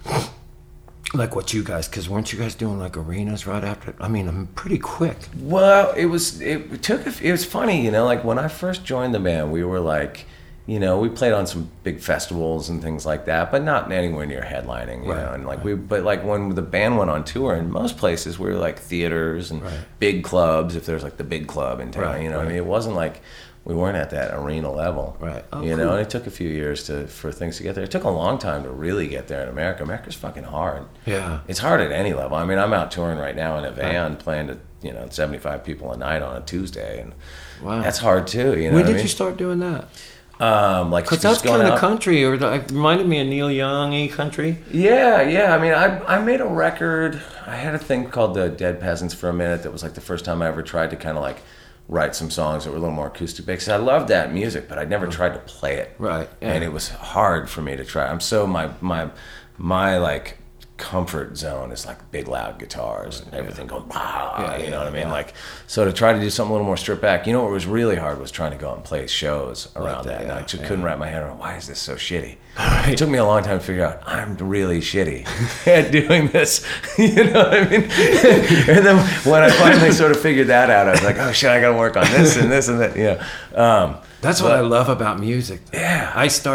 Like what you guys, because weren't you guys doing like arenas right after? I mean, I'm pretty quick. Well, it was funny, like when I first joined the band, we were like, we played on some big festivals and things like that, but not anywhere near headlining, you know. And like but like when the band went on tour, in most places we were like theaters and big clubs, if there's like the big club in town, I mean, it wasn't like we weren't at that arena level, right? Cool. And it took a few years for things to get there. It took a long time to really get there in America. America's fucking hard. Yeah, it's hard at any level. I mean, I'm out touring right now in a van, playing to 75 people a night on a Tuesday, and that's hard too. When did you start doing that? Because that's kind of country, or it reminded me of Neil Young-y country. Yeah. I mean, I made a record. I had a thing called the Dead Peasants for a minute. That was like the first time I ever tried to kind of like write some songs that were a little more acoustic based. I loved that music, but I'd never tried to play it. Right. Yeah. And it was hard for me to try. I'm so my like comfort zone is like big loud guitars and everything going you know what I mean? Like, so to try to do something a little more stripped back, what was really hard was trying to go out and play shows around that. And I just couldn't wrap my head around, why is this so shitty? It took me a long time to figure out I'm really shitty at doing this. You know what I mean? And then when I finally sort of figured that out, I was like, oh shit, I gotta work on this and this and that. That's what I love about music. Yeah.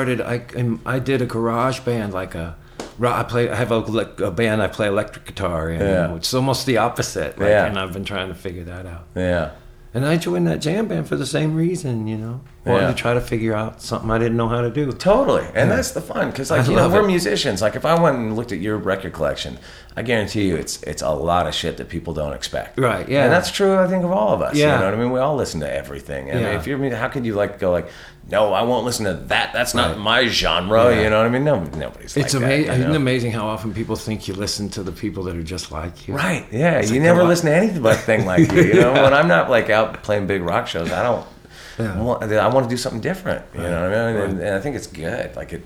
I did a garage band, like I have a band. I play electric guitar, and it's almost the opposite. And I've been trying to figure that out. Yeah. And I joined that jam band for the same reason, wanted to try to figure out something I didn't know how to do. Totally, and that's the fun, because like we're musicians. Like if I went and looked at your record collection, I guarantee you it's a lot of shit that people don't expect. Right. Yeah. And that's true, I think, of all of us. Yeah. You know what I mean? We all listen to everything. And if you're, how could you like go like, no, I won't listen to that. That's not my genre. Yeah. You know what I mean? Nobody's like that. It's amazing how often people think you listen to the people that are just like you. Right. Yeah. You never listen to anything like you. When I'm not like out playing big rock shows, I don't. Yeah. I want to do something different. You know what I mean? And I think it's good. Like it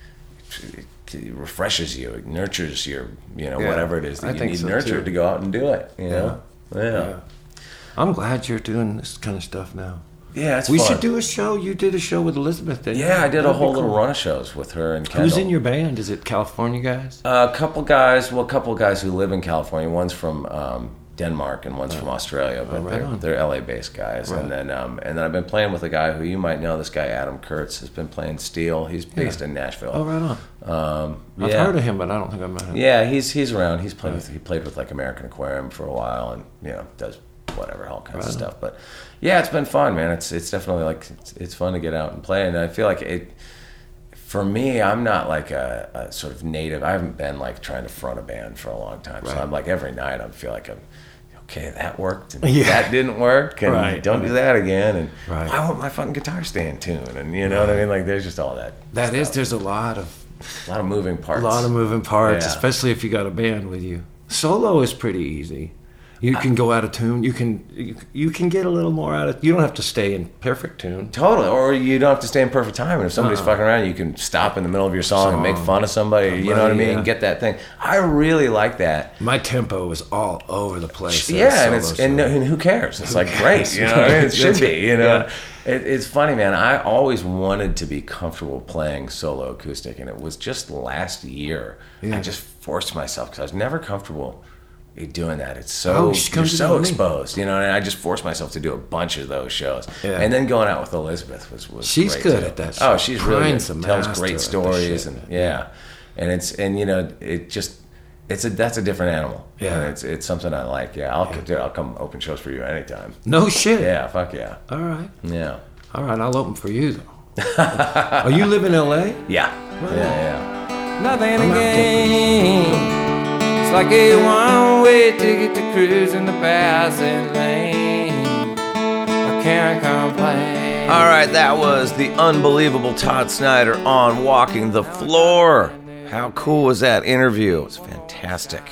refreshes you. It nurtures your, whatever it is that you need nurtured to go out and do it. You know? Yeah. I'm glad you're doing this kind of stuff now. Yeah, it's we fun. should do a show. You did a show with Elizabeth, didn't you? Yeah, I did a whole little run of shows with her and Kendall. Who's in your band? Is it California guys? A couple guys who live in California. One's from Denmark and one's from Australia, but they're LA-based guys. Right. And then I've been playing with a guy who you might know. This guy Adam Kurtz has been playing steel. He's based in Nashville. Oh, right on. I've heard of him, but I don't think I've met him. Yeah, he's around. He played with like American Aquarium for a while, and does whatever, all kinds of stuff. But yeah, it's been fun, man. It's definitely like it's fun to get out and play, and I feel like it. For me, I'm not like a sort of native. I haven't been like trying to front a band for a long time, so I'm like every night I feel like I'm okay. That worked, and that didn't work, and don't do that again. And I want my fucking guitar stay in tune, and you know what I mean. Like there's just all that. There's a lot of moving parts. A lot of moving parts, especially if you got a band with you. Solo is pretty easy. You can go out of tune. You can get a little more out of. You don't have to stay in perfect tune. Totally, or you don't have to stay in perfect time. And if somebody's fucking around, you can stop in the middle of your song and make fun of somebody. You know what I mean? Yeah. And get that thing. I really like that. My tempo is all over the place. Yeah, and who cares? It's like great, you know. What I mean? It should be, you know. Yeah. It's funny, man. I always wanted to be comfortable playing solo acoustic, and it was just last year. I just forced myself because I was never comfortable doing that. It's so you're so exposed, you know. And I just forced myself to do a bunch of those shows, and then going out with Elizabeth was she's great good too. at that. Oh, she's really good. Tells master great of stories, shit. and you know, that's a different animal. Yeah, and it's something I like. Yeah, I'll come open shows for you anytime. No shit. Yeah, fuck yeah. All right. Yeah. All right, I'll open for you though. Oh, you live in L.A.? Yeah. Yeah. Nothing to gain. It's like a one-way ticket to cruise in the passing lane. I can't complain. All right, that was the unbelievable Todd Snyder on Walking the Floor. How cool was that interview? It was fantastic.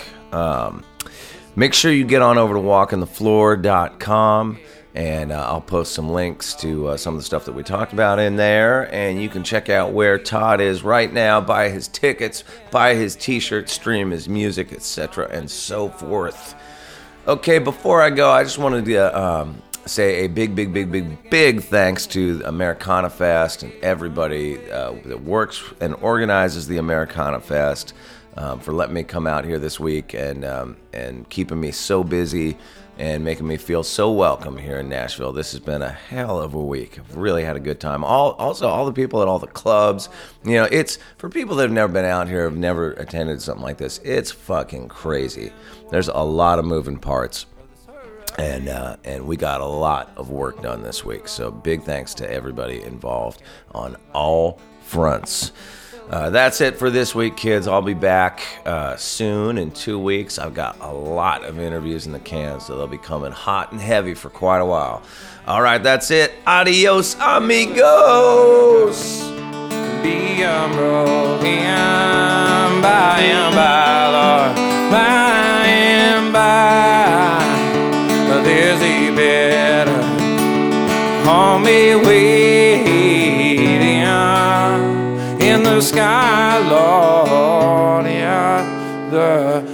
Make sure you get on over to walkingthefloor.com, and I'll post some links to some of the stuff that we talked about in there, and you can check out where Todd is right now, buy his tickets, buy his t-shirts, stream his music, etc., and so forth. Okay, before I go, I just wanted to say a big thanks to Americana Fest and everybody that works and organizes the Americana Fest for letting me come out here this week and keeping me so busy and making me feel so welcome here in Nashville. This has been a hell of a week. I've really had a good time. Also, all the people at all the clubs. You know, it's for people that have never been out here, have never attended something like this. It's fucking crazy. There's a lot of moving parts. And we got a lot of work done this week. So big thanks to everybody involved on all fronts. That's it for this week, kids. I'll be back soon in 2 weeks. I've got a lot of interviews in the can, so they'll be coming hot and heavy for quite a while. All right, that's it. Adios, amigos. Be broken by and by, Lord, by and by. But there's a better on me waiting in the sky, Lord. Yeah, the